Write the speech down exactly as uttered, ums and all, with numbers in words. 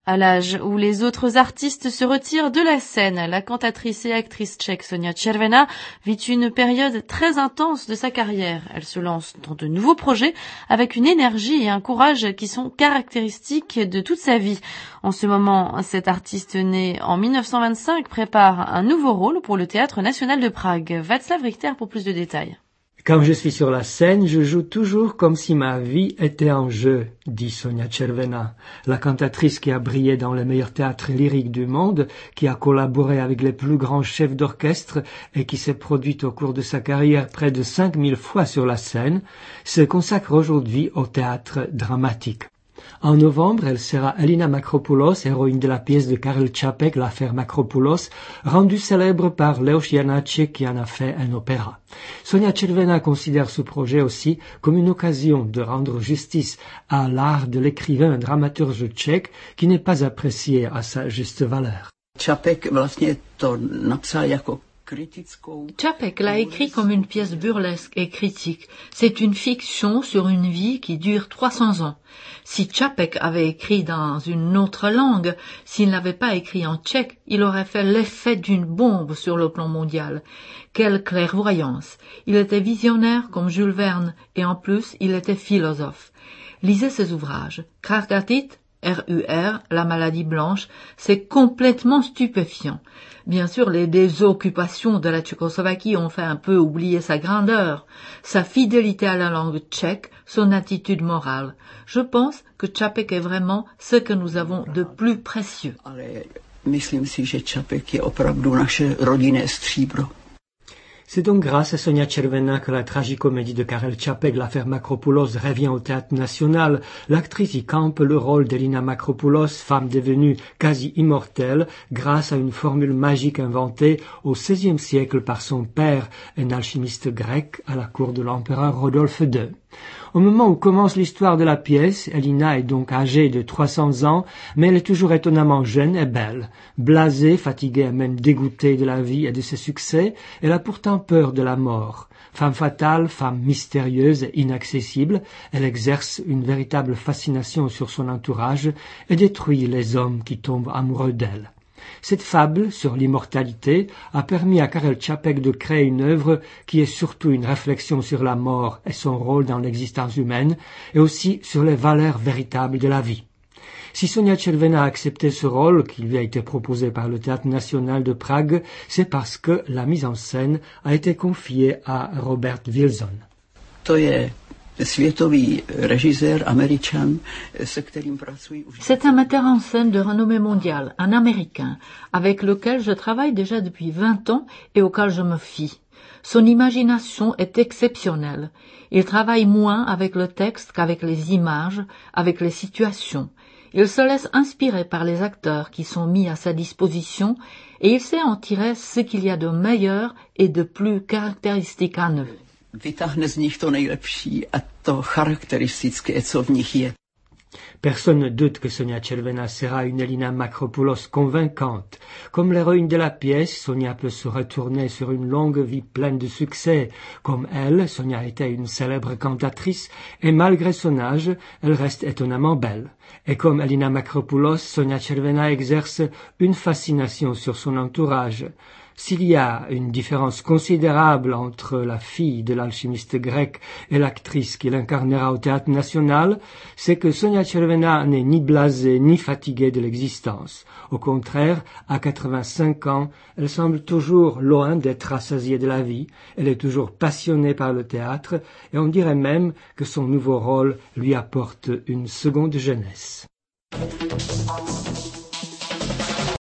À l'âge où les autres artistes se retirent de la scène, la cantatrice et actrice tchèque Sonia Červená vit une période très intense de sa carrière. Elle se lance dans de nouveaux projets avec une énergie et un courage qui sont caractéristiques de toute sa vie. En ce moment, cette artiste née en mille neuf cent vingt-cinq prépare un nouveau rôle pour le Théâtre national de Prague. Václav Richter pour plus de détails. Quand je suis sur la scène, je joue toujours comme si ma vie était en jeu, dit Sonia Červená, la cantatrice qui a brillé dans les meilleurs théâtres lyriques du monde, qui a collaboré avec les plus grands chefs d'orchestre et qui s'est produite au cours de sa carrière près de cinq mille fois sur la scène, se consacre aujourd'hui au théâtre dramatique. En novembre, elle sera Elina Makropoulos, héroïne de la pièce de Karel Čapek, l'affaire Makropoulos, rendue célèbre par Leos Janáček qui en a fait un opéra. Sonia Červená considère ce projet aussi comme une occasion de rendre justice à l'art de l'écrivain, un dramaturge tchèque qui n'est pas apprécié à sa juste valeur. Čapek vlastně to napsal jako Čapek l'a écrit comme une pièce burlesque et critique. C'est une fiction sur une vie qui dure trois cents ans. Si Čapek avait écrit dans une autre langue, s'il n'avait pas écrit en tchèque, il aurait fait l'effet d'une bombe sur le plan mondial. Quelle clairvoyance! Il était visionnaire comme Jules Verne et en plus il était philosophe. Lisez ses ouvrages. Krargatite, R U R, la maladie blanche, c'est complètement stupéfiant. Bien sûr, les désoccupations de la Tchécoslovaquie ont fait un peu oublier sa grandeur, sa fidélité à la langue tchèque, son attitude morale. Je pense que Čapek est vraiment ce que nous avons de plus précieux. Ale myslím si, že Čapek je opravdu naše rodinné stříbro. C'est donc grâce à Sonia Červená que la tragicomédie de Karel Čapek, l'affaire Makropoulos, revient au Théâtre national. L'actrice y campe le rôle d'Elina Makropoulos, femme devenue quasi immortelle grâce à une formule magique inventée au seizième siècle par son père, un alchimiste grec à la cour de l'empereur Rodolphe deux. Au moment où commence l'histoire de la pièce, Elina est donc âgée de trois cents ans, mais elle est toujours étonnamment jeune et belle. Blasée, fatiguée et même dégoûtée de la vie et de ses succès, elle a pourtant peur de la mort. Femme fatale, femme mystérieuse et inaccessible, elle exerce une véritable fascination sur son entourage et détruit les hommes qui tombent amoureux d'elle. Cette fable sur l'immortalité a permis à Karel Čapek de créer une œuvre qui est surtout une réflexion sur la mort et son rôle dans l'existence humaine, et aussi sur les valeurs véritables de la vie. Si Sonia Červená a accepté ce rôle qui lui a été proposé par le Théâtre national de Prague, c'est parce que la mise en scène a été confiée à Robert Wilson. To je světový režisér Američan, se kterým pracuji už. C'est un metteur en scène de renommée mondiale, un Américain, avec lequel je travaille déjà depuis vingt ans et auquel je me fie. Son imagination est exceptionnelle. Il travaille moins avec le texte qu'avec les images, avec les situations. Il se laisse inspirer par les acteurs qui sont mis à sa disposition et il sait en tirer ce qu'il y a de meilleur et de plus caractéristique en eux. Vytáhne z nich to nejlepší a to charakteristické, co v nich je. Personne ne doute que Sonia Červená sera une Elina Makropoulos convaincante. Comme l'héroïne de la pièce, Sonia peut se retourner sur une longue vie pleine de succès. Comme elle, Sonia était une célèbre cantatrice et malgré son âge, elle reste étonnamment belle. Et comme Elina Makropoulos, Sonia Červená exerce une fascination sur son entourage. S'il y a une différence considérable entre la fille de l'alchimiste grec et l'actrice qui l'incarnera au Théâtre national, c'est que Sonia Červená n'est ni blasée ni fatiguée de l'existence. Au contraire, à quatre-vingt-cinq ans, elle semble toujours loin d'être rassasiée de la vie, elle est toujours passionnée par le théâtre et on dirait même que son nouveau rôle lui apporte une seconde jeunesse.